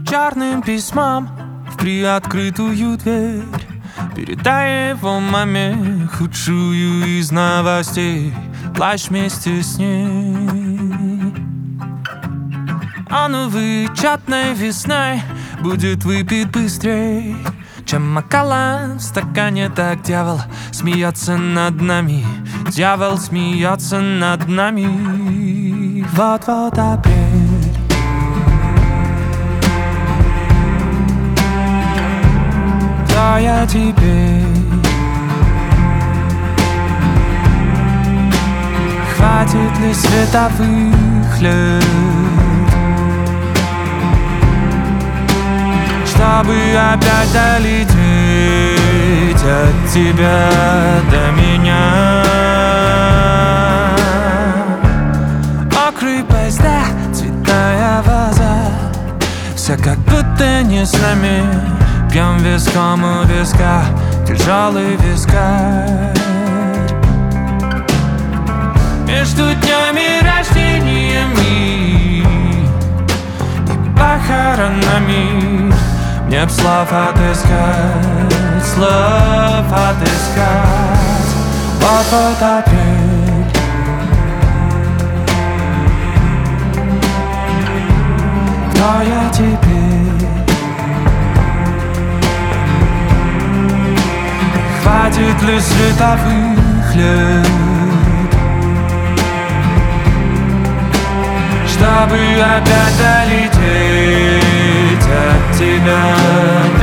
черным письмом в приоткрытую дверь. Передай его маме худшую из новостей. Плачь вместе с ней. А новый чатной весной будет выпит быстрей, чем макала в стакане. Так дьявол смеется над нами, дьявол смеется над нами. Вот-вот апрель. Кто я теперь? Хватит ли световых лет, чтобы опять долететь от тебя до меня? Окры поезда, цветная ваза, все как будто не с нами. Пьем виском у виска, тяжелый вискарь. Между днями рождениями и похоронами мне б слов отыскать, слов отыскать. Вот-вот апрель. Кто я теперь? Хватит ли световых лет, чтобы опять долететь от тебя?